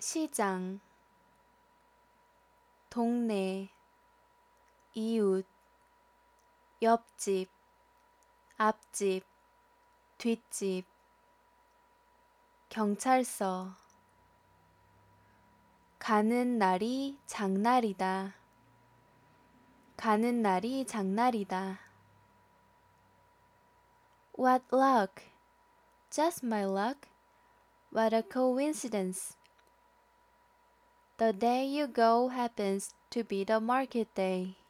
시장, 동네, 이웃, 옆집, 앞집, 뒷집, 경찰서. 가는 날이 장날이다. 가는 날이 장날이다. What luck! Just my luck. What a coincidence. The day you go happens to be the market day.